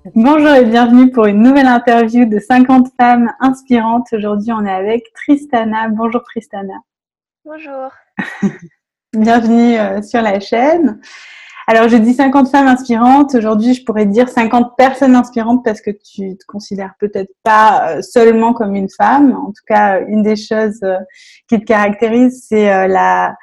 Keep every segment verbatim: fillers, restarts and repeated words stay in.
Bonjour et bienvenue pour une nouvelle interview de cinquante femmes inspirantes. Aujourd'hui, on est avec Tristana. Bonjour Tristana. Bonjour. Bienvenue euh, sur la chaîne. Alors, je dis cinquante femmes inspirantes. Aujourd'hui, je pourrais dire cinquante personnes inspirantes parce que tu te considères peut-être pas euh, seulement comme une femme. En tout cas, une des choses euh, qui te caractérise, c'est euh, la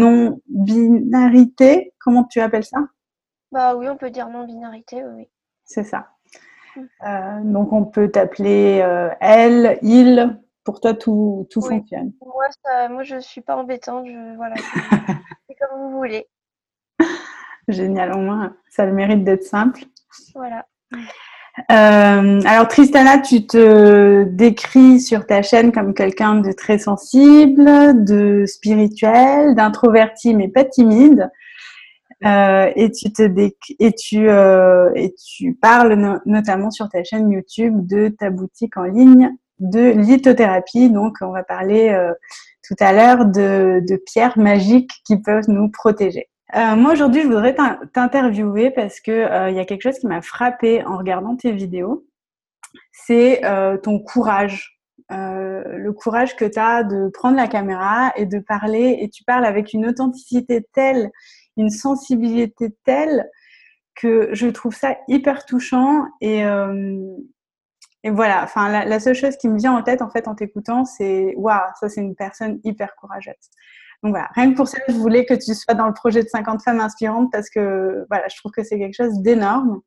non-binarité. Comment tu appelles ça? Bah oui, on peut dire non-binarité, oui. oui. C'est ça. Mm. Euh, donc, on peut t'appeler euh, elle, il. Pour toi, tout, tout Oui. fonctionne. Moi, ça, moi, je suis pas embêtante. Je, voilà, je, c'est comme vous voulez. Génial, au moins, ça a le mérite d'être simple. Voilà. Mm. Euh, alors, Tristana, tu te décris sur ta chaîne comme quelqu'un de très sensible, de spirituel, d'introverti, mais pas timide. Euh, et tu te déc- et tu euh, et tu parles no- notamment sur ta chaîne YouTube de ta boutique en ligne de lithothérapie. Donc, on va parler euh, tout à l'heure de, de pierres magiques qui peuvent nous protéger. Euh, moi aujourd'hui, je voudrais t'in- t'interviewer parce que euh, il y a quelque chose qui m'a frappée en regardant tes vidéos, c'est euh, ton courage. Euh, le courage que tu as de prendre la caméra et de parler, et tu parles avec une authenticité telle, une sensibilité telle que je trouve ça hyper touchant et, euh, et voilà, enfin la, la seule chose qui me vient en tête en fait en t'écoutant, c'est waouh, ça c'est une personne hyper courageuse. Donc voilà, rien que pour ça, je voulais que tu sois dans le projet de cinquante femmes inspirantes parce que voilà, je trouve que c'est quelque chose d'énorme.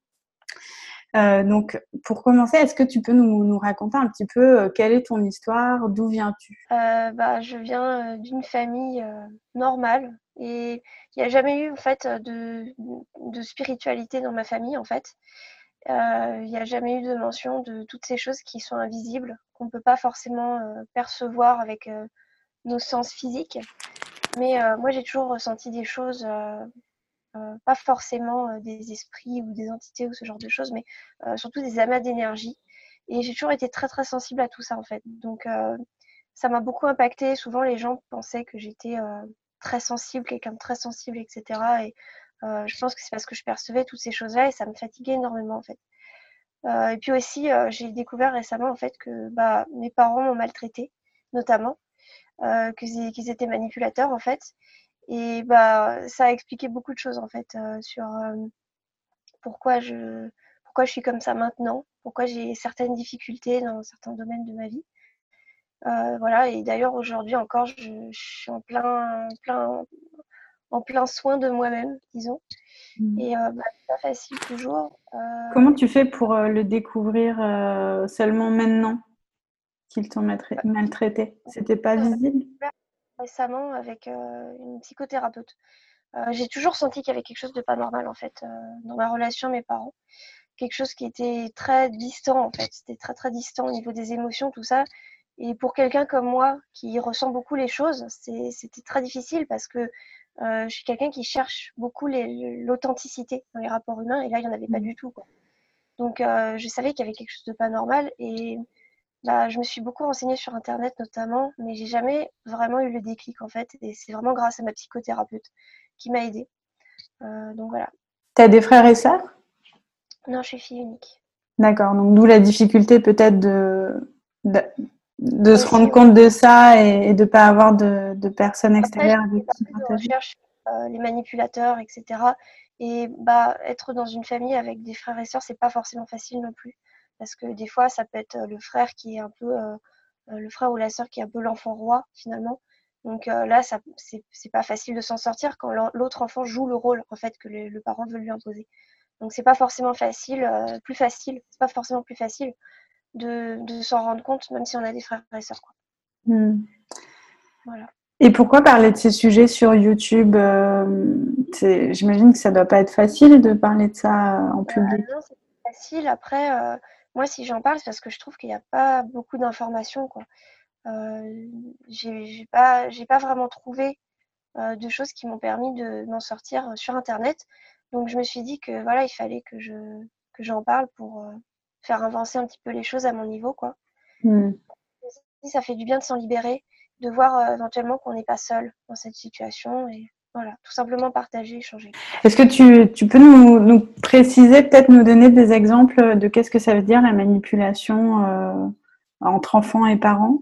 Euh, donc pour commencer, est-ce que tu peux nous, nous raconter un petit peu euh, quelle est ton histoire, d'où viens-tu? Euh, bah, je viens euh, d'une famille euh, normale et il n'y a jamais eu en fait de, de spiritualité dans ma famille en fait. Euh, Il n'y a jamais eu de mention de toutes ces choses qui sont invisibles, qu'on ne peut pas forcément euh, percevoir avec euh, nos sens physiques. Mais euh, moi, j'ai toujours ressenti des choses euh, euh, pas forcément euh, des esprits ou des entités ou ce genre de choses, mais euh, surtout des amas d'énergie. Et j'ai toujours été très très sensible à tout ça en fait. Donc euh, ça m'a beaucoup impacté. Souvent les gens pensaient que j'étais euh, très sensible, quelqu'un de très sensible, et cetera. Et euh, je pense que c'est parce que je percevais toutes ces choses-là et ça me fatiguait énormément en fait. Euh, et puis aussi, euh, j'ai découvert récemment en fait que bah, mes parents m'ont maltraité, notamment, euh, qu'ils, qu'ils étaient manipulateurs en fait. Et bah, ça a expliqué beaucoup de choses en fait euh, sur euh, pourquoi je, pourquoi je suis comme ça maintenant, pourquoi j'ai certaines difficultés dans certains domaines de ma vie. Euh, voilà, et d'ailleurs aujourd'hui encore, je, je suis en plein, plein, en plein soin de moi-même, disons. Et euh, bah, c'est pas facile toujours. Comment Euh, tu fais pour euh, le découvrir euh, seulement maintenant qu'ils t'ont maltra- maltraité? C'était pas euh, visible? récemment avec euh, une psychothérapeute. Euh, j'ai toujours senti qu'il y avait quelque chose de pas normal en fait euh, dans ma relation à mes parents. Quelque chose qui était très distant en fait. C'était très très distant au niveau des émotions, tout ça. Et pour quelqu'un comme moi qui ressent beaucoup les choses, c'est, c'était très difficile parce que euh, je suis quelqu'un qui cherche beaucoup les, l'authenticité dans les rapports humains et là il n'y en avait pas du tout quoi. Donc euh, je savais qu'il y avait quelque chose de pas normal et bah, je me suis beaucoup renseignée sur internet notamment, mais j'ai jamais vraiment eu le déclic en fait. Et c'est vraiment grâce à ma psychothérapeute qui m'a aidée. Euh, donc voilà. T'as des frères et sœurs? Non, je suis fille unique. D'accord, donc d'où la difficulté peut-être de, de, de se rendre Aussi, ouais. compte de ça et, et de ne pas avoir de, de personnes Après, j'ai extérieures fait avec pas qui mal de partager. recherches sur euh, les manipulateurs, et cetera. Et bah, être dans une famille avec des frères et sœurs, c'est pas forcément facile non plus. Parce que des fois, ça peut être euh, le frère qui est un peu, euh, euh, le frère ou la sœur qui est un peu l'enfant roi, finalement. Donc euh, là, ça, c'est, c'est pas facile de s'en sortir quand l'en- l'autre enfant joue le rôle, en fait, que le, le parent veut lui imposer. Donc c'est pas forcément facile, euh, plus facile, c'est pas forcément plus facile de, de s'en rendre compte, même si on a des frères et sœurs, quoi. Hmm. Voilà. Et pourquoi parler de ces sujets sur YouTube? euh, c'est- J'imagine que ça doit pas être facile de parler de ça euh, en Euh, public. non, c'est pas facile. Après, euh, moi, si j'en parle, c'est parce que je trouve qu'il n'y a pas beaucoup d'informations, quoi. Euh, j'ai j'ai pas, j'ai pas vraiment trouvé euh, de choses qui m'ont permis de m'en sortir euh, sur Internet. Donc, je me suis dit que voilà, il fallait que je que j'en parle pour euh, faire avancer un petit peu les choses à mon niveau, quoi. Hmm. Et ça fait du bien de s'en libérer, de voir euh, éventuellement qu'on n'est pas seul dans cette situation. Et Voilà, tout simplement partager, échanger. Est-ce que tu, tu peux nous, nous préciser, peut-être nous donner des exemples de qu'est-ce que ça veut dire la manipulation euh, entre enfants et parents?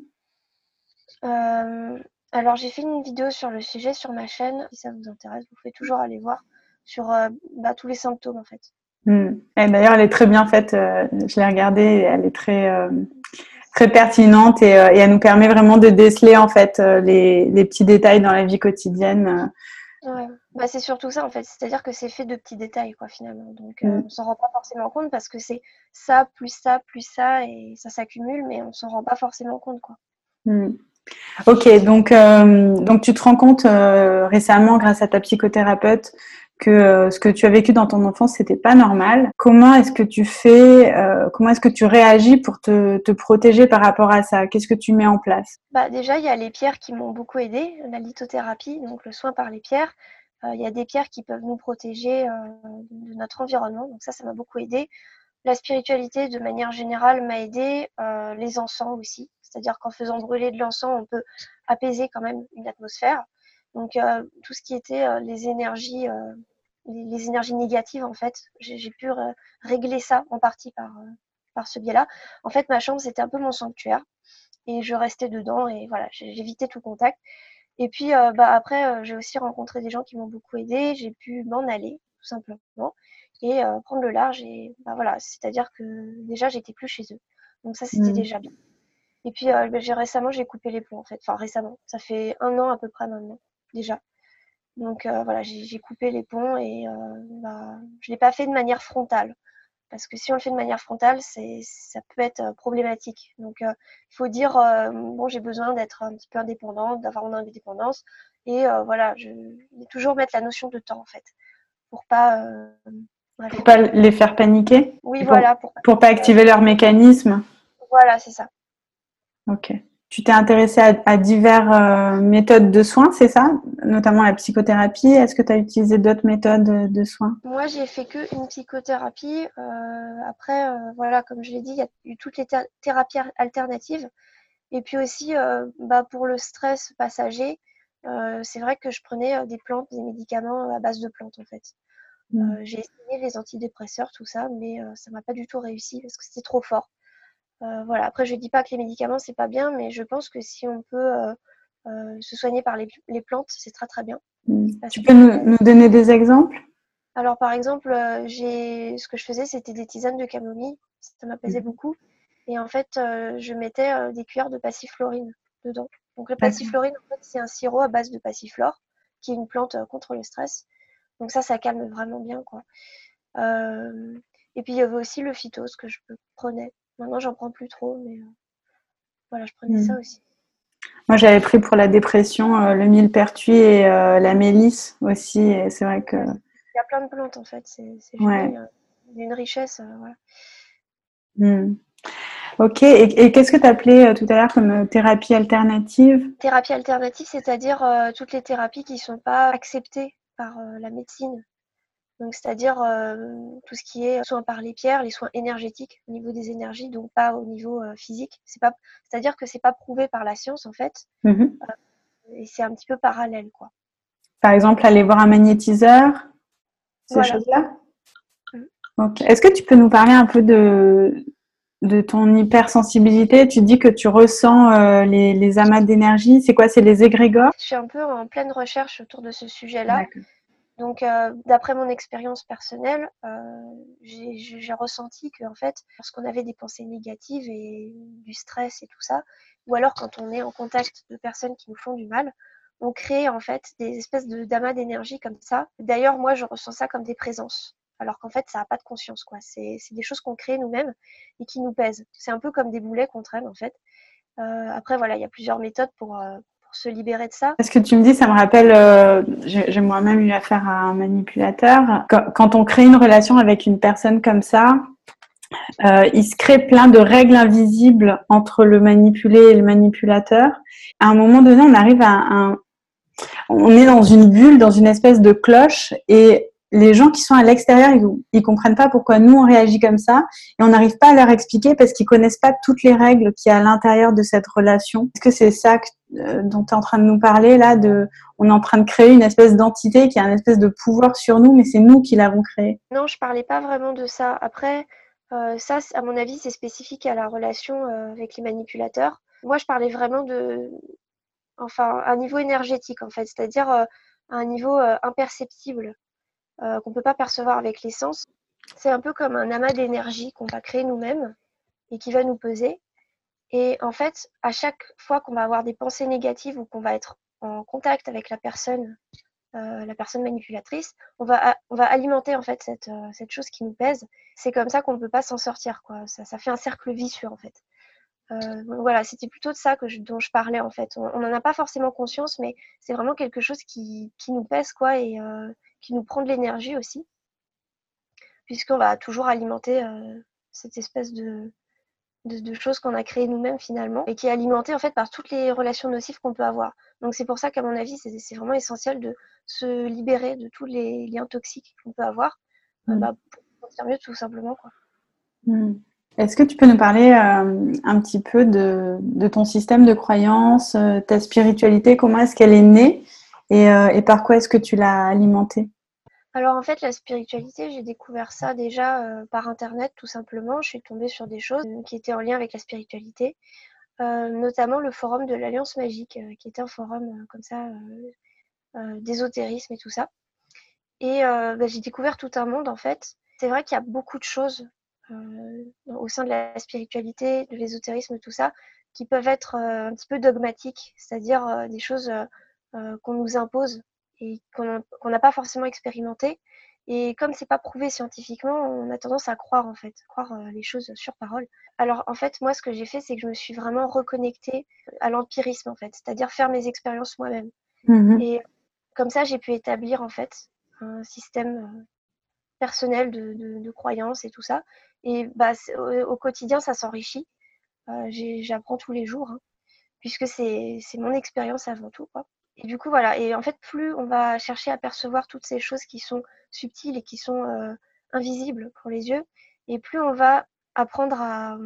Euh, alors, j'ai fait une vidéo sur le sujet sur ma chaîne. Si ça vous intéresse, vous pouvez toujours aller voir sur euh, bah, tous les symptômes en fait. Hmm. Et d'ailleurs, elle est très bien faite. Euh, je l'ai regardée. Et elle est très, euh, très pertinente et, euh, et elle nous permet vraiment de déceler en fait euh, les, les petits détails dans la vie quotidienne. Ouais. Bah, c'est surtout ça en fait. C'est-à-dire que c'est fait de petits détails quoi finalement. Donc, euh, Hmm. on s'en rend pas forcément compte parce que c'est ça plus ça plus ça et ça s'accumule, mais on s'en rend pas forcément compte quoi. Hmm. Ok, donc, euh, donc tu te rends compte euh, récemment, grâce à ta psychothérapeute, que euh, ce que tu as vécu dans ton enfance, c'était pas normal. Comment est-ce que tu fais, euh, comment est-ce que tu réagis pour te, te protéger par rapport à ça? Qu'est-ce que tu mets en place? Bah, déjà, il y a les pierres qui m'ont beaucoup aidée, la lithothérapie, donc le soin par les pierres. Euh, il y a des pierres qui peuvent nous protéger euh, de notre environnement, donc ça, ça m'a beaucoup aidée. La spiritualité, de manière générale, m'a aidée. Euh, les encens aussi, c'est-à-dire qu'en faisant brûler de l'encens, on peut apaiser quand même une atmosphère. Donc euh, tout ce qui était euh, les énergies, euh, les, les énergies négatives, en fait, j'ai, j'ai pu euh, régler ça en partie par, euh, par ce biais-là. En fait, ma chambre, c'était un peu mon sanctuaire et je restais dedans et voilà, j'évitais tout contact. Et puis euh, bah, après, euh, j'ai aussi rencontré des gens qui m'ont beaucoup aidée, j'ai pu m'en aller tout simplement et euh, prendre le large et bah, voilà, c'est-à-dire que déjà j'étais plus chez eux. Donc ça c'était Hmm. déjà bien. Et puis euh, bah, j'ai récemment j'ai coupé les ponts en fait, enfin récemment, ça fait un an à peu près maintenant déjà. Donc euh, voilà, j'ai, j'ai coupé les ponts et euh, bah, je l'ai pas fait de manière frontale. Parce que si on le fait de manière frontale, c'est, ça peut être euh, problématique. Donc, euh, il faut dire, euh, bon, j'ai besoin d'être un petit peu indépendante, d'avoir mon indépendance. Et euh, voilà, je vais toujours mettre la notion de temps, en fait, pour pas... Euh, bref. Pour pas les faire paniquer? Oui, Et pour, voilà. Pour, pour pas activer leur mécanisme? voilà, c'est ça. Ok. Tu t'es intéressée à, à diverses euh, méthodes de soins, c'est ça? Notamment la psychothérapie. Est-ce que tu as utilisé d'autres méthodes de soins? Moi, j'ai fait que une psychothérapie. Euh, après, euh, voilà, comme je l'ai dit, il y a eu toutes les thé- thérapies alternatives. Et puis aussi, euh, bah, pour le stress passager, euh, c'est vrai que je prenais euh, des plantes, des médicaments à base de plantes, en fait. Hmm. Euh, j'ai essayé les antidépresseurs, tout ça, mais euh, ça m'a pas du tout réussi parce que c'était trop fort. Euh, voilà. Après, je dis pas que les médicaments c'est pas bien, mais je pense que si on peut euh, euh, se soigner par les, les plantes, c'est très très bien. Hmm. Parce Tu que, peux nous, nous donner des exemples? alors par exemple, euh, j'ai, ce que je faisais, c'était des tisanes de camomille. Ça m'apaisait Mhm. beaucoup. Et en fait, euh, je mettais euh, des cuillères de passiflorine dedans. Donc le D'accord. passiflorine, en fait, c'est un sirop à base de passiflore, qui est une plante euh, contre le stress. Donc ça, ça calme vraiment bien, quoi. Euh, et puis il y avait aussi le phytos que je prenais. Maintenant, j'en prends plus trop, mais euh, voilà, je prenais Hmm. ça aussi. Moi, j'avais pris pour la dépression euh, le millepertuis et euh, la mélisse aussi. Et c'est vrai que, Ouais, il y a plein de plantes en fait, c'est, c'est ouais. génial. Il y a une richesse. Euh, voilà. Hmm. Ok. Et, et qu'est-ce que tu appelais euh, tout à l'heure comme euh, thérapie alternative? Thérapie alternative, c'est-à-dire euh, toutes les thérapies qui ne sont pas acceptées par euh, la médecine. Donc, c'est-à-dire euh, tout ce qui est soins par les pierres, les soins énergétiques au niveau des énergies, donc pas au niveau euh, physique. C'est pas, c'est-à-dire que c'est pas prouvé par la science en fait, Mhm. et c'est un petit peu parallèle quoi. Par exemple, aller voir un magnétiseur, ces Voilà. choses-là? Mm. Ok. Est-ce que tu peux nous parler un peu de, de ton hypersensibilité? Tu dis que tu ressens euh, les, les amas d'énergie. C'est quoi? C'est les égrégores? Je suis un peu en pleine recherche autour de ce sujet-là. D'accord. Donc, euh, d'après mon expérience personnelle, euh, j'ai, j'ai ressenti que en fait, lorsqu'on avait des pensées négatives et du stress et tout ça, ou alors quand on est en contact de personnes qui nous font du mal, on crée en fait des espèces de d'amas d'énergie comme ça. D'ailleurs, moi, je ressens ça comme des présences, alors qu'en fait, ça n'a pas de conscience, quoi. C'est, c'est des choses qu'on crée nous-mêmes et qui nous pèsent. C'est un peu comme des boulets qu'on traîne, en fait. Euh, après, voilà, il y a plusieurs méthodes pour, euh, pour se libérer de ça. Ce que tu me dis, ça me rappelle, euh, j'ai, j'ai moi-même eu affaire à un manipulateur. Quand, quand on crée une relation avec une personne comme ça, euh, il se crée plein de règles invisibles entre le manipulé et le manipulateur. À un moment donné, on arrive à un, on est dans une bulle, dans une espèce de cloche, et les gens qui sont à l'extérieur, ils, ils comprennent pas pourquoi nous on réagit comme ça et on n'arrive pas à leur expliquer parce qu'ils connaissent pas toutes les règles qu'il y a à l'intérieur de cette relation. Est-ce que c'est ça que, euh, dont tu es en train de nous parler là, de, on est en train de créer une espèce d'entité qui a une espèce de pouvoir sur nous, mais c'est nous qui l'avons créé? Non, je parlais pas vraiment de ça. Après, euh, ça, à mon avis, c'est spécifique à la relation euh, avec les manipulateurs. Moi, je parlais vraiment de, enfin, un niveau énergétique en fait, c'est-à-dire euh, un niveau euh, imperceptible euh, qu'on peut pas percevoir avec les sens. C'est un peu comme un amas d'énergie qu'on va créer nous-mêmes et qui va nous peser. Et en fait, à chaque fois qu'on va avoir des pensées négatives ou qu'on va être en contact avec la personne, euh, la personne manipulatrice, on va, on va alimenter en fait cette, euh, cette chose qui nous pèse. C'est comme ça qu'on ne peut pas s'en sortir, quoi. Ça, ça fait un cercle vicieux en fait. Euh, donc voilà, c'était plutôt de ça que je, dont je parlais en fait. On n'en a pas forcément conscience, mais c'est vraiment quelque chose qui, qui nous pèse quoi et euh, qui nous prend de l'énergie aussi, puisqu'on va toujours alimenter euh, cette espèce de, de, de choses qu'on a créées nous-mêmes finalement et qui est alimentée en fait par toutes les relations nocives qu'on peut avoir. Donc c'est pour ça qu'à mon avis, c'est, c'est vraiment essentiel de se libérer de tous les liens toxiques qu'on peut avoir euh, Mmh. bah, pour se sentir mieux tout simplement, quoi. Mmh. Est-ce que tu peux nous parler euh, un petit peu de, de ton système de croyance, euh, ta spiritualité, comment est-ce qu'elle est née et, euh, et par quoi est-ce que tu l'as alimentée? Alors en fait, la spiritualité, j'ai découvert ça déjà euh, par internet tout simplement. Je suis tombée sur des choses euh, qui étaient en lien avec la spiritualité, euh, notamment le forum de l'Alliance Magique, euh, qui était un forum euh, comme ça euh, euh, d'ésotérisme et tout ça. Et euh, bah, j'ai découvert tout un monde en fait. C'est vrai qu'il y a beaucoup de choses euh, au sein de la spiritualité, de l'ésotérisme, tout ça, qui peuvent être euh, un petit peu dogmatiques, c'est-à-dire euh, des choses euh, euh, qu'on nous impose et qu'on qu'on n'a pas forcément expérimenté. Et comme c'est pas prouvé scientifiquement, on a tendance à croire en fait, croire euh, les choses sur parole. Alors en fait, moi, ce que j'ai fait, c'est que je me suis vraiment reconnectée à l'empirisme en fait, c'est-à-dire faire mes expériences moi-même. Mmh. Et comme ça, j'ai pu établir en fait un système euh, personnel de, de, de croyances et tout ça. Et bah, au, au quotidien, ça s'enrichit. Euh, j'apprends tous les jours, hein, puisque c'est mon expérience avant tout, quoi. Et du coup, voilà. Et en fait, plus on va chercher à percevoir toutes ces choses qui sont subtiles et qui sont euh, invisibles pour les yeux, et plus on va apprendre à,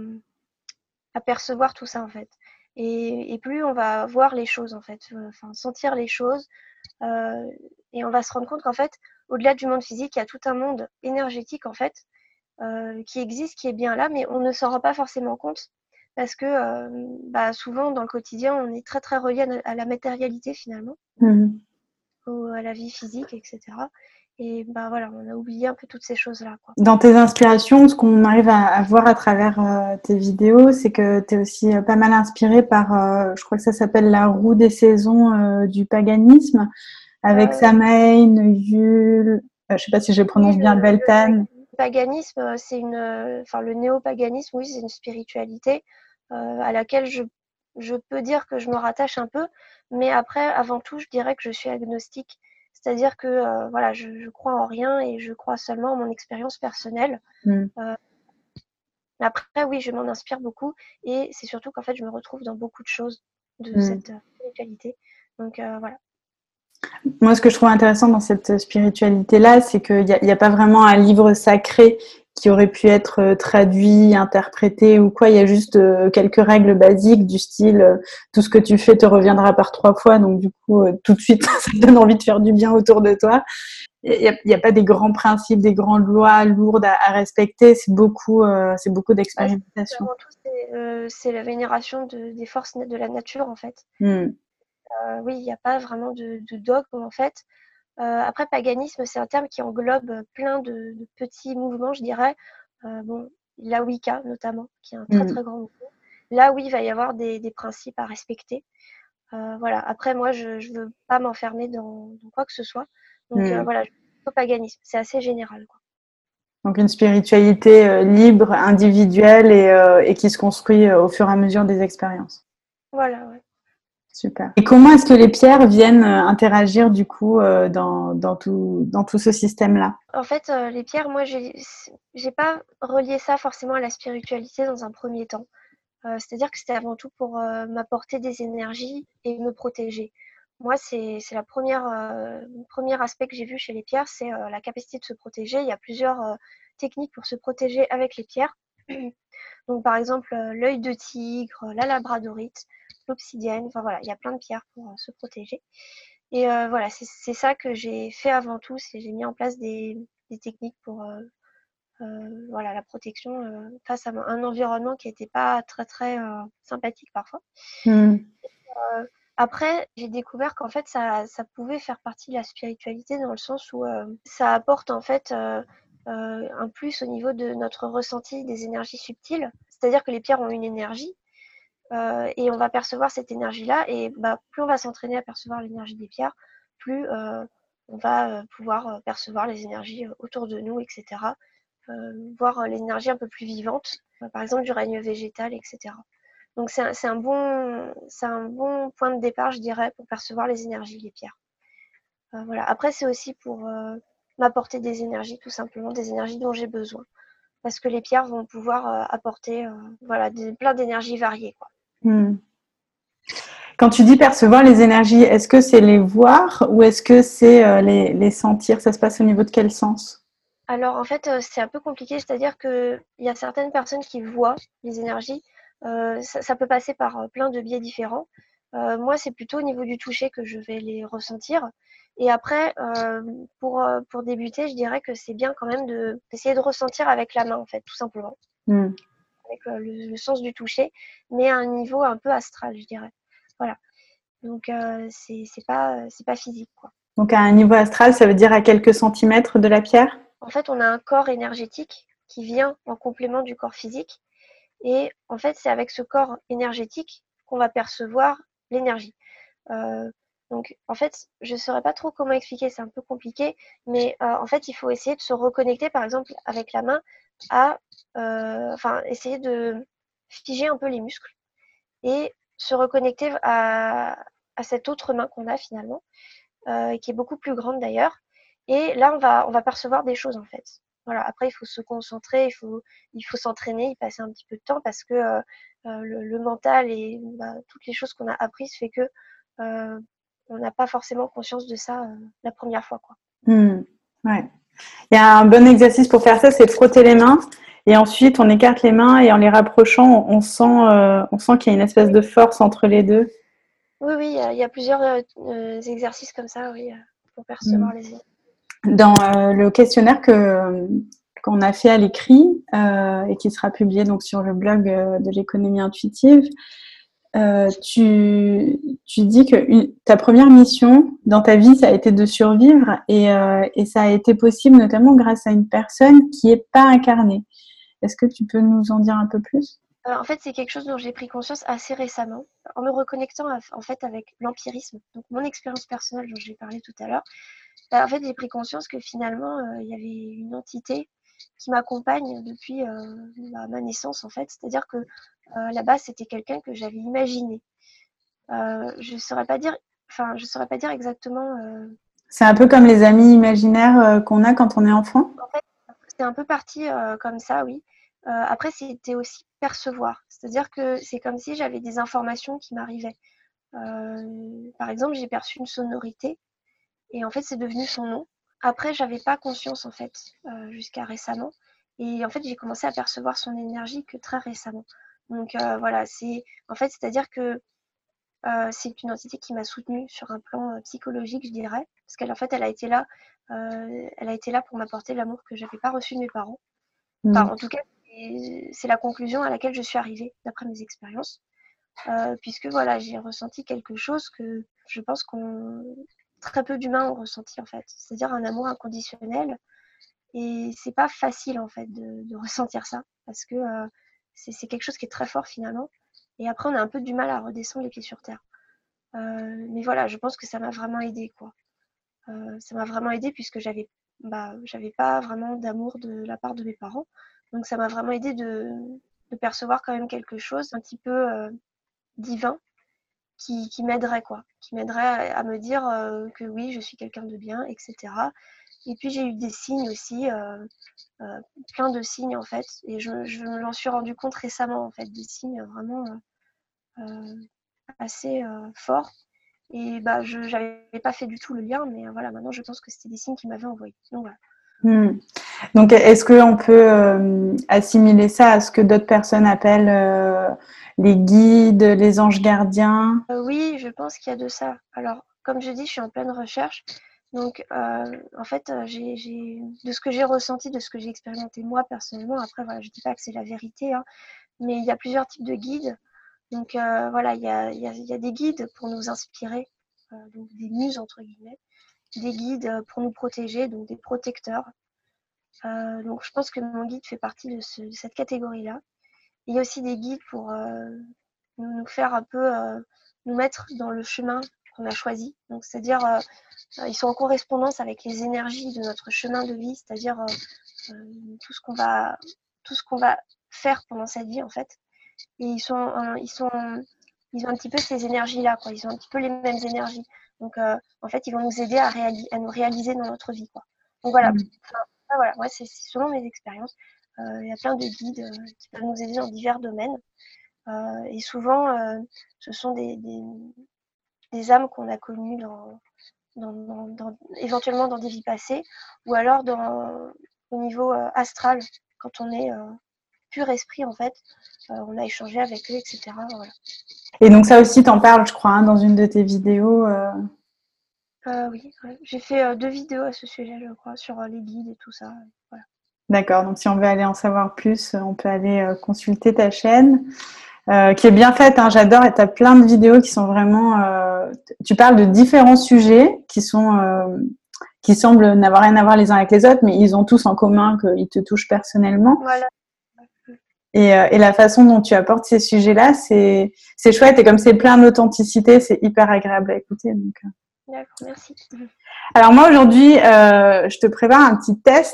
à percevoir tout ça, en fait. Et, et plus on va voir les choses, en fait, enfin, sentir les choses. Euh, et on va se rendre compte qu'en fait, au-delà du monde physique, il y a tout un monde énergétique, en fait, euh, qui existe, qui est bien là, mais on ne s'en rend pas forcément compte parce que euh, bah, souvent dans le quotidien, on est très très relié à la matérialité finalement, Mmh. ou à la vie physique, et cetera. Et bah voilà, on a oublié un peu toutes ces choses-là, quoi. Dans tes inspirations, ce qu'on arrive à, à voir à travers euh, tes vidéos, c'est que tu es aussi euh, pas mal inspirée par, euh, je crois que ça s'appelle la roue des saisons euh, du paganisme, avec Euh, Samhain, Yule, euh, je sais pas si je oui, prononce bien, le, Beltane. le paganisme, c'est une, enfin le néopaganisme, oui, c'est une spiritualité euh, à laquelle je, je peux dire que je me rattache un peu, mais après, avant tout, je dirais que je suis agnostique, c'est-à-dire que euh, voilà, je, je crois en rien et je crois seulement en mon expérience personnelle. Mm. Euh, après, oui, je m'en inspire beaucoup et c'est surtout qu'en fait, je me retrouve dans beaucoup de choses de Mm. cette spiritualité. Donc euh, voilà. Moi, ce que je trouve intéressant dans cette spiritualité-là, c'est qu'il n'y a, y a pas vraiment un livre sacré qui aurait pu être euh, traduit, interprété ou quoi. Il y a juste euh, quelques règles basiques du style euh, tout ce que tu fais te reviendra par trois fois. Donc, du coup, euh, tout de suite, ça te donne envie de faire du bien autour de toi. Il n'y a, y a pas des grands principes, des grandes lois lourdes à, à respecter. C'est beaucoup, euh, c'est beaucoup Bah, d'expérimentation. avant tout, c'est euh, c'est la vénération de, des forces de la nature, en fait. Mm. Euh, oui, il n'y a pas vraiment de, de dogme, en fait. Euh, après, paganisme, c'est un terme qui englobe plein de, de petits mouvements, je dirais. Euh, bon, la Wicca, notamment, qui est un très, Mm. très grand mouvement. Là, oui, il va y avoir des, des principes à respecter. Euh, voilà. Après, moi, je ne veux pas m'enfermer dans, dans quoi que ce soit. Donc, euh, Mm. voilà, au paganisme, c'est assez général, quoi. Donc une spiritualité euh, libre, individuelle et, euh, et qui se construit euh, au fur et à mesure des expériences. Voilà, ouais. Super. Et comment est-ce que les pierres viennent euh, interagir du coup euh, dans, dans, tout, dans tout ce système-là? En fait, euh, les pierres, moi, j'ai j'ai pas relié ça forcément à la spiritualité dans un premier temps. Euh, c'est-à-dire que c'était avant tout pour euh, m'apporter des énergies et me protéger. moi, c'est c'est la première, heu, premier aspect que j'ai vu chez les pierres, c'est, heu, la capacité de se protéger. Il y a plusieurs, heu, techniques pour se protéger avec les pierres. Donc par exemple, heu, l'œil de tigre, la labradorite, l'obsidienne, enfin voilà, il y a plein de pierres pour, heu, se protéger et heu, voilà, c'est c'est ça que j'ai fait avant tout, c'est j'ai mis en place des des techniques pour, heu heu, voilà, la protection, heu, face à un environnement qui était pas très, très, heu, sympathique parfois. Mmh. Heu, après, j'ai découvert qu'en fait ça ça pouvait faire partie de la spiritualité dans le sens où, heu, ça apporte en fait, heu heu, un plus au niveau de notre ressenti des énergies subtiles. C'est-à-dire que les pierres ont une énergie, heu et on va percevoir cette énergie-là et bah, plus on va s'entraîner à percevoir l'énergie des pierres, plus, heu, on va, heu, pouvoir, heu, percevoir les énergies, heu, autour de nous et cetera. Heu, voir, heu, les énergies un peu plus vivantes, heu, par exemple du règne végétal et cetera. Donc c'est un c'est un bon c'est un bon point de départ, je dirais, pour percevoir les énergies, les pierres. Heu, voilà. Après, c'est aussi pour, heu, m'apporter des énergies, tout simplement, des énergies dont j'ai besoin. Parce que les pierres vont pouvoir, heu, apporter, heu, voilà, des plein d'énergies variées, quoi. Mmh. Quand tu dis percevoir les énergies, est-ce que c'est les voir ou est-ce que c'est euh, les, les sentir? Ça se passe au niveau de quel sens? Alors, en fait, heu, c'est un peu compliqué, c'est-à-dire qu'il y a certaines personnes qui voient les énergies, heu, ça ça peut passer par, heu, plein de biais différents. Heu, moi, c'est plutôt au niveau du toucher que je vais les ressentir et après, hem, pour, heu, pour débuter, je dirais que c'est bien quand même de d'essayer de ressentir avec la main, en fait, tout simplement, Hmm. avec, heu, le le sens du toucher, mais à un niveau un peu astral, je dirais. Voilà, donc heu, c'est c'est pas, c'est pas physique, quoi. Donc à un niveau astral, ça veut dire à quelques centimètres de la pierre? En fait, on a un corps énergétique qui vient en complément du corps physique. Et en fait, c'est avec ce corps énergétique qu'on va percevoir l'énergie. Euh, donc, en fait, je ne saurais pas trop comment expliquer, c'est un peu compliqué, mais euh, en fait, il faut essayer de se reconnecter, par exemple, avec la main, à, euh, enfin, essayer de figer un peu les muscles et se reconnecter à, à cette autre main qu'on a finalement, euh, qui est beaucoup plus grande d'ailleurs. Et là, on va, on va percevoir des choses en fait. Voilà. Après, il faut se concentrer, il faut, il faut s'entraîner, y passer un petit peu de temps parce que euh, euh, le, le, mental et bah, toutes les choses qu'on a apprises fait que euh, on n'a pas forcément conscience de ça euh, la première fois, quoi. Hmm. Ouais. Il y a un bon exercice pour faire ça, c'est de frotter les mains. Et ensuite, on écarte les mains et en les rapprochant, on sent, euh, on sent qu'il y a une espèce Oui, de force entre les deux. oui, oui, il y a, il y a plusieurs euh, euh, exercices comme ça, oui, euh, pour Hmm. percevoir les énergies. Dans euh, le questionnaire que qu'on a fait à l'écrit euh, et qui sera publié donc sur le blog euh, de l'économie intuitive, euh, tu, tu dis que une, ta première mission dans ta vie, ça a été de survivre et, euh, et ça a été possible notamment grâce à une personne qui n'est pas incarnée. Est-ce que tu peux nous en dire un peu plus? Euh, en fait, c'est quelque chose dont j'ai pris conscience assez récemment, en me reconnectant à, en fait avec l'empirisme, donc mon expérience personnelle dont j'ai parlé tout à l'heure. Bah, en fait, j'ai pris conscience que finalement, euh, il y avait une entité qui m'accompagne depuis euh, bah, ma naissance, en fait. C'est-à-dire que euh, là-bas, c'était quelqu'un que j'avais imaginé. Euh, je saurais pas dire, enfin, je saurais pas dire exactement. Euh, C'est un peu comme les amis imaginaires euh, qu'on a quand on est enfant. en fait, c'est un peu parti euh, comme ça, oui. Euh, après, c'était aussi percevoir. C'est-à-dire que c'est comme si j'avais des informations qui m'arrivaient. Euh, par exemple, j'ai perçu une sonorité et en fait, c'est devenu son nom. Après, j'avais pas conscience en fait euh, jusqu'à récemment. Et en fait, j'ai commencé à percevoir son énergie que très récemment. Donc euh, voilà, c'est en fait, c'est-à-dire que euh, c'est une entité qui m'a soutenue sur un plan euh, psychologique, je dirais, parce qu'elle en fait, elle a été là, euh, elle a été là pour m'apporter l'amour que j'avais pas reçu de mes parents. Enfin, Mm. en tout cas, c'est la conclusion à laquelle je suis arrivée d'après mes expériences, euh, puisque voilà, j'ai ressenti quelque chose que je pense qu'on très peu d'humains ont ressenti en fait, c'est-à-dire un amour inconditionnel. Et c'est pas facile en fait de, de ressentir ça parce que euh, c'est, c'est quelque chose qui est très fort finalement. Et après, on a un peu du mal à redescendre les pieds sur terre. Euh, mais voilà, je pense que ça m'a vraiment aidé quoi. Euh, ça m'a vraiment aidé puisque j'avais, bah, j'avais pas vraiment d'amour de la part de mes parents. Donc ça m'a vraiment aidé de, de percevoir quand même quelque chose un petit peu euh, divin qui, qui m'aiderait quoi, qui m'aiderait à, à me dire euh, que oui, je suis quelqu'un de bien, et cetera. Et puis j'ai eu des signes aussi, euh, euh, plein de signes en fait, et je, je m'en suis rendu compte récemment en fait, des signes vraiment euh, assez euh, forts. Et bah, je n'avais pas fait du tout le lien, mais voilà, maintenant je pense que c'était des signes qu'ils m'avaient envoyés. Donc voilà. Hmm. Donc, est-ce qu'on peut euh, assimiler ça à ce que d'autres personnes appellent euh, les guides, les anges gardiens? Euh, oui, je pense qu'il y a de ça. Alors, comme je dis, je suis en pleine recherche. Donc, euh, en fait, euh, j'ai, j'ai, de ce que j'ai ressenti, de ce que j'ai expérimenté moi personnellement, après, voilà, je ne dis pas que c'est la vérité, hein, mais il y a plusieurs types de guides. Donc, euh, voilà, il y a, il y, a, il y a des guides pour nous inspirer, euh, donc des muses, entre guillemets, des guides pour nous protéger, donc des protecteurs. Euh, donc, je pense que mon guide fait partie de, ce, de cette catégorie-là. Il y a aussi des guides pour euh, nous faire un peu, euh, nous mettre dans le chemin qu'on a choisi. Donc, c'est-à-dire, euh, ils sont en correspondance avec les énergies de notre chemin de vie, c'est-à-dire euh, euh, tout ce qu'on va, tout ce qu'on va faire pendant cette vie, en fait. Et ils sont, euh, ils sont, ils ont un petit peu ces énergies-là, quoi. Ils ont un petit peu les mêmes énergies. Donc, euh, en fait, ils vont nous aider à, réali- à nous réaliser dans notre vie, quoi. Donc voilà. Hmm. Enfin, voilà. Ouais, c'est selon mes expériences. Euh, il y a plein de guides euh, qui peuvent nous aider dans divers domaines. Euh, et souvent, euh, ce sont des, des, des âmes qu'on a connues dans, dans, dans, dans, éventuellement dans des vies passées, ou alors dans, au niveau euh, astral, quand on est euh, pur esprit, en fait, euh, on a échangé avec eux, et cetera. Voilà. Et donc ça aussi, t'en parles, je crois, hein, dans une de tes vidéos. Euh... Euh, oui, ouais. J'ai fait euh, deux vidéos à ce sujet, je crois, sur euh, les guides et tout ça. Voilà. D'accord, donc si on veut aller en savoir plus, on peut aller euh, consulter ta chaîne, euh, qui est bien faite, hein, j'adore, et tu as plein de vidéos qui sont vraiment... Euh, tu parles de différents sujets qui sont... Euh, qui semblent n'avoir rien à voir les uns avec les autres, mais ils ont tous en commun qu'ils te touchent personnellement. Voilà. Et, euh, et la façon dont tu apportes ces sujets-là, c'est, c'est chouette. Et comme c'est plein d'authenticité, c'est hyper agréable à écouter. Donc. D'accord, merci. Alors moi, aujourd'hui, euh, je te prépare un petit test.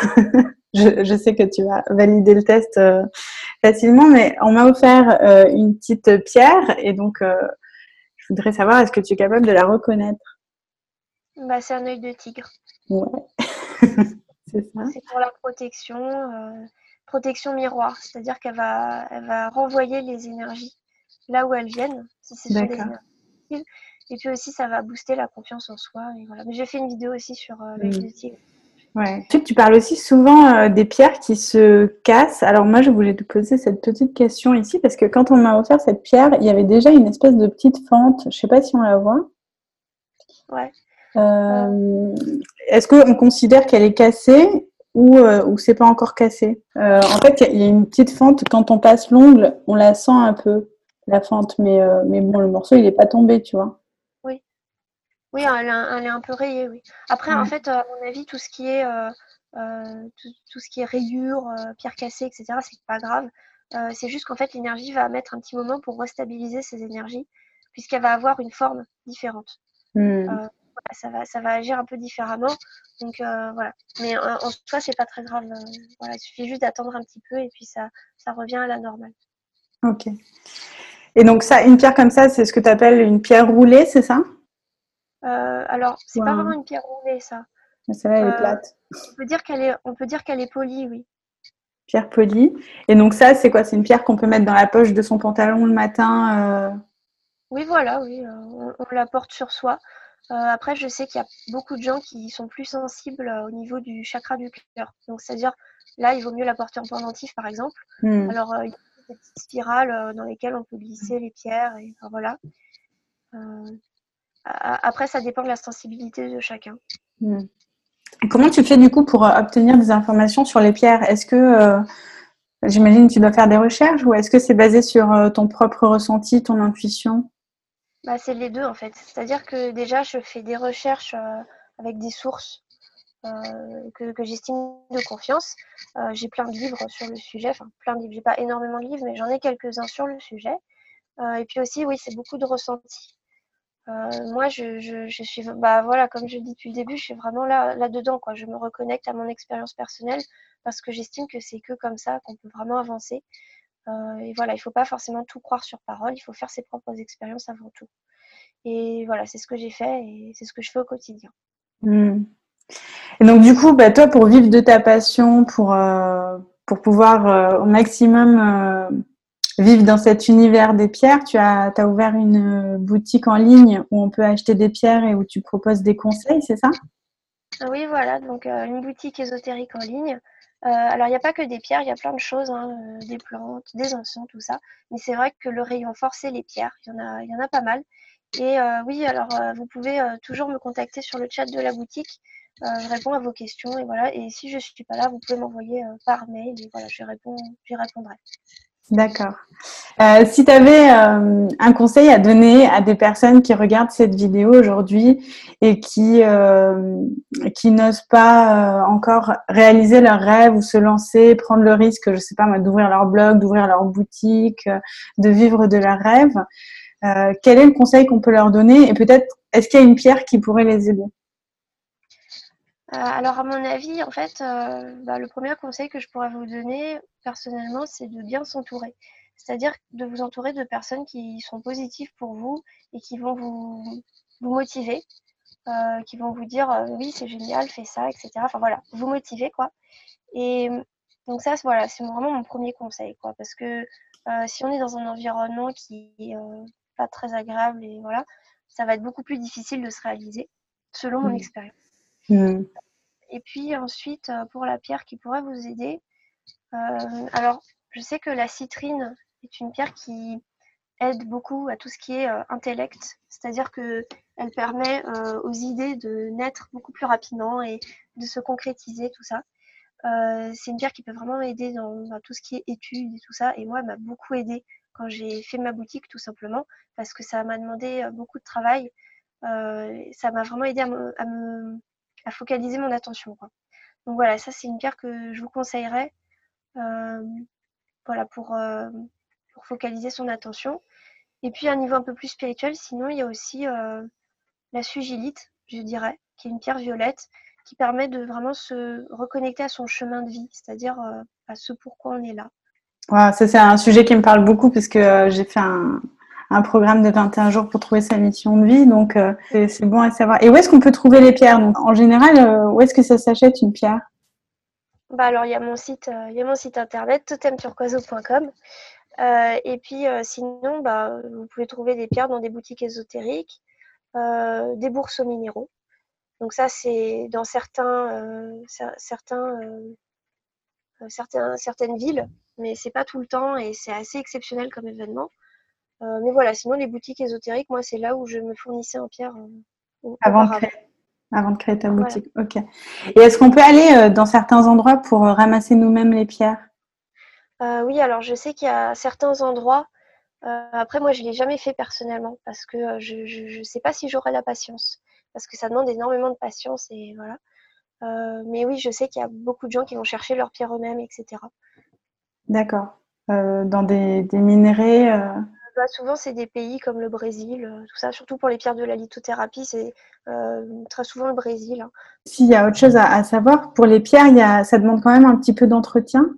je, je sais que tu vas valider le test euh, facilement, mais on m'a offert euh, une petite pierre. Et donc, euh, je voudrais savoir, est-ce que tu es capable de la reconnaître? Bah, c'est un œil de tigre. Ouais, c'est ça. C'est pour la protection, euh, protection miroir, c'est-à-dire qu'elle va, elle va renvoyer les énergies là où elles viennent, si ce sont des D'accord. énergies positives. Et puis aussi, ça va booster la confiance en soi. Et voilà. Mais j'ai fait une vidéo aussi sur euh, l'œil Mm. de tigre. Ouais. Ensuite, tu parles aussi souvent euh, des pierres qui se cassent. Alors moi, je voulais te poser cette petite question ici parce que quand on m'a offert cette pierre, il y avait déjà une espèce de petite fente. Je sais pas si on la voit. Ouais. Euh, Euh, est-ce qu'on considère qu'elle est cassée ou, euh, ou c'est pas encore cassé? Euh, en fait, il y a une petite fente. Quand on passe l'ongle, on la sent un peu, la fente. Mais, euh, mais bon, le morceau, il est pas tombé, tu vois. oui. Oui, elle, elle est un peu rayée, oui. Après, en Ouais. fait, à mon avis, tout ce qui est, euh, euh, tout, tout, ce qui est rayures, euh, pierres cassées, et cetera, c'est pas grave. Euh, c'est juste qu'en fait, l'énergie va mettre un petit moment pour restabiliser ces énergies, puisqu'elle va avoir une forme différente. Euh, Hmm. voilà, ça va, ça va agir un peu différemment. Donc euh, voilà. Mais en, en soi, c'est pas très grave. Euh, voilà, il suffit juste d'attendre un petit peu et puis ça, ça revient à la normale. Ok. Et donc ça, une pierre comme ça, c'est ce que tu appelles une pierre roulée, c'est ça? Euh, alors, c'est pas vraiment Wow. une pierre roulée, ça. Celle-là, elle est Euh, plate. on peut dire qu'elle est, on peut dire qu'elle est polie, oui. Pierre polie. Et donc ça, c'est quoi? C'est une pierre qu'on peut mettre dans la poche de son pantalon le matin. euh, Oui, voilà, oui, euh, on, on la porte sur soi. Euh, après, je sais qu'il y a beaucoup de gens qui sont plus sensibles euh, au niveau du chakra du cœur. Donc, c'est-à-dire, là, il vaut mieux la porter en pendentif, par exemple. hmm. Alors, euh, il y a des petites spirales euh, dans lesquelles on peut glisser les pierres. Et, enfin, voilà. Euh, après, ça dépend de la sensibilité de chacun. Hmm. Comment tu fais du coup pour euh, obtenir des informations sur les pierres? Est-ce que, euh, j'imagine, que tu dois faire des recherches ou est-ce que c'est basé sur euh, ton propre ressenti, ton intuition? Bah, c'est les deux, en fait. C'est-à-dire que déjà, je fais des recherches euh, avec des sources euh, que, que j'estime de confiance. Euh, j'ai plein de livres sur le sujet, enfin plein de livres, j'ai pas énormément de livres, mais j'en ai quelques-uns sur le sujet. Euh, et puis aussi, oui, c'est beaucoup de ressentis. Euh, moi, je, je, je suis, bah voilà, comme je le dis depuis le début, je suis vraiment là, là-dedans, quoi. Je me reconnecte à mon expérience personnelle parce que j'estime que c'est que comme ça qu'on peut vraiment avancer. Euh, et voilà, il faut pas forcément tout croire sur parole, il faut faire ses propres expériences avant tout. Et voilà, c'est ce que j'ai fait et c'est ce que je fais au quotidien. Hmm. Et donc du coup, bah, toi, pour vivre de ta passion, pour, euh, pour pouvoir euh, au maximum euh, vivre dans cet univers des pierres, tu as, t'as ouvert une boutique en ligne où on peut acheter des pierres et où tu proposes des conseils, c'est ça? Oui, voilà, donc euh, une boutique ésotérique en ligne. Euh, alors, il n'y a pas que des pierres, il y a plein de choses, hein, euh, des plantes, des encens, tout ça. Mais c'est vrai que le rayon fort, c'est les pierres. Il y en a, il y en a pas mal. Et euh, oui, alors euh, vous pouvez euh, toujours me contacter sur le chat de la boutique. Euh, je réponds à vos questions et voilà. Et si je suis pas là, vous pouvez m'envoyer euh, par mail et voilà, je réponds, j'y répondrai. D'accord. Euh, si tu avais euh, un conseil à donner à des personnes qui regardent cette vidéo aujourd'hui et qui euh, qui n'osent pas euh, encore réaliser leurs rêves ou se lancer, prendre le risque, je sais pas moi, d'ouvrir leur blog, d'ouvrir leur boutique, euh, de vivre de leurs rêves, euh, quel est le conseil qu'on peut leur donner? Et peut-être, est-ce qu'il y a une pierre qui pourrait les aider? Euh, alors à mon avis, en fait, euh, bah, le premier conseil que je pourrais vous donner personnellement, c'est de bien s'entourer. C'est-à-dire de vous entourer de personnes qui sont positives pour vous et qui vont vous, vous motiver, euh, qui vont vous dire euh, oui, c'est génial, fais ça, et cetera. Enfin voilà, vous motiver quoi. Et donc ça, voilà, c'est vraiment mon premier conseil quoi, parce que euh, si on est dans un environnement qui est euh, pas très agréable et voilà, ça va être beaucoup plus difficile de se réaliser, selon mon expérience. Mmh. Et puis ensuite, euh, pour la pierre qui pourrait vous aider, euh, alors je sais que la citrine est une pierre qui aide beaucoup à tout ce qui est euh, intellect, c'est-à-dire que elle permet euh, aux idées de naître beaucoup plus rapidement et de se concrétiser, tout ça. Euh, c'est une pierre qui peut vraiment aider dans, dans tout ce qui est études et tout ça. Et moi, elle m'a beaucoup aidé quand j'ai fait ma boutique, tout simplement, parce que ça m'a demandé euh, beaucoup de travail. Euh, ça m'a vraiment aidé à me, à me à focaliser mon attention, quoi. Donc voilà, ça c'est une pierre que je vous conseillerais, euh, voilà, pour, euh, pour focaliser son attention. Et puis à un niveau un peu plus spirituel, sinon il y a aussi euh, la sugilite, je dirais, qui est une pierre violette qui permet de vraiment se reconnecter à son chemin de vie, c'est-à-dire euh, à ce pourquoi on est là. Ouais, ça, c'est un sujet qui me parle beaucoup puisque euh, j'ai fait un, un programme de vingt et un jours pour trouver sa mission de vie. Donc, euh, c'est, c'est bon à savoir. Et où est-ce qu'on peut trouver les pierres? Donc, en général, euh, où est-ce que ça s'achète une pierre? Bah alors il y a mon site, euh, il y a mon site internet totem turquoiseau point com. Euh, et puis euh, sinon, bah, vous pouvez trouver des pierres dans des boutiques ésotériques, euh, des bourses aux minéraux. Donc ça, c'est dans certains, euh, certains, euh, certains, certaines villes, mais c'est pas tout le temps et c'est assez exceptionnel comme événement. Euh, mais voilà, sinon les boutiques ésotériques, moi, c'est là où je me fournissais en pierre euh, Avant de créer, auparavant. avant de créer ta Voilà. boutique. Ok. Et est-ce qu'on peut aller euh, dans certains endroits pour euh, ramasser nous-mêmes les pierres? Euh, oui, alors je sais qu'il y a certains endroits. Euh, après, moi, je l'ai jamais fait personnellement parce que euh, je ne sais pas si j'aurai la patience, parce que ça demande énormément de patience et voilà. Euh, mais oui, je sais qu'il y a beaucoup de gens qui vont chercher leurs pierres eux-mêmes, et cetera. D'accord. Euh, dans des, des minerais. Euh... Bah, souvent, c'est des pays comme le Brésil, euh, tout ça, surtout pour les pierres de la lithothérapie, c'est euh, très souvent le Brésil, hein. S'il y a autre chose à, à savoir, pour les pierres, il y a, ça demande quand même un petit peu d'entretien.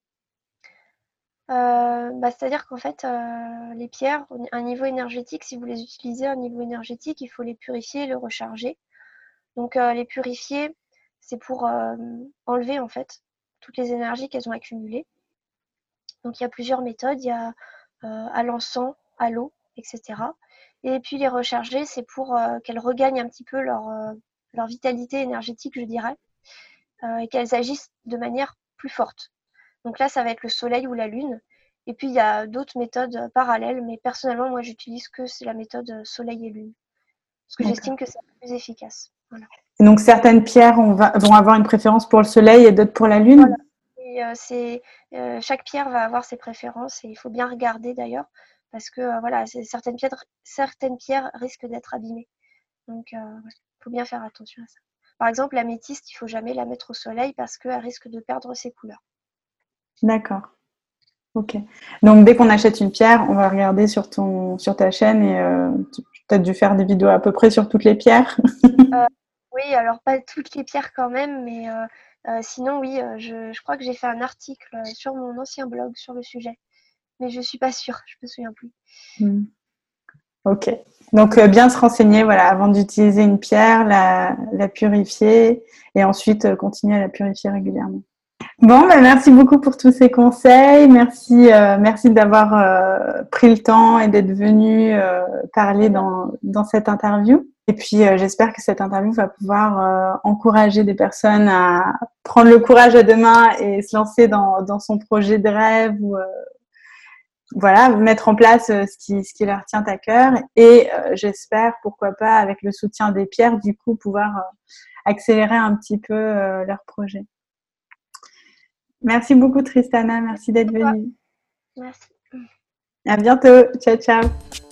Euh, bah, c'est-à-dire qu'en fait, euh, les pierres, à un niveau énergétique, si vous les utilisez à un niveau énergétique, il faut les purifier et les recharger. Donc, euh, les purifier, c'est pour euh, enlever en fait toutes les énergies qu'elles ont accumulées. Donc, il y a plusieurs méthodes. Il y a euh, à l'encens, à l'eau, et cetera. Et puis, les recharger, c'est pour euh, qu'elles regagnent un petit peu leur, euh, leur vitalité énergétique, je dirais, euh, et qu'elles agissent de manière plus forte. Donc là, ça va être le soleil ou la lune. Et puis, il y a d'autres méthodes parallèles, mais personnellement, moi, j'utilise que c'est la méthode soleil et lune, parce que D'accord. j'estime que c'est plus efficace. Voilà. Et donc, certaines pierres on va, vont avoir une préférence pour le soleil et d'autres pour la lune. Voilà. Et euh, c'est, euh, chaque pierre va avoir ses préférences et il faut bien regarder d'ailleurs, parce que euh, voilà, certaines pierres, certaines pierres risquent d'être abîmées. Donc, il euh, ouais, faut bien faire attention à ça. Par exemple, l'améthyste, il faut jamais la mettre au soleil parce qu'elle risque de perdre ses couleurs. D'accord. Ok. Donc, dès qu'on achète une pierre, on va regarder sur ton, sur ta chaîne et euh, tu as dû faire des vidéos à peu près sur toutes les pierres. Euh, oui, alors pas toutes les pierres quand même, mais euh, euh, sinon oui, euh, je, je crois que j'ai fait un article sur mon ancien blog sur le sujet, mais je suis pas sûre, je me souviens plus. Hmm. Ok. Donc, euh, bien se renseigner, voilà, avant d'utiliser une pierre, la, la purifier et ensuite euh, continuer à la purifier régulièrement. Bon, ben merci beaucoup pour tous ces conseils. Merci, euh, merci d'avoir euh, pris le temps et d'être venu euh, parler dans, dans cette interview. Et puis, euh, j'espère que cette interview va pouvoir euh, encourager des personnes à prendre le courage à deux mains et se lancer dans, dans son projet de rêve ou euh, voilà, mettre en place euh, ce qui, ce qui leur tient à cœur. Et euh, j'espère, pourquoi pas, avec le soutien des pierres, du coup, pouvoir euh, accélérer un petit peu euh, leur projet. Merci beaucoup Tristana, merci d'être venue. Merci. À bientôt, ciao ciao.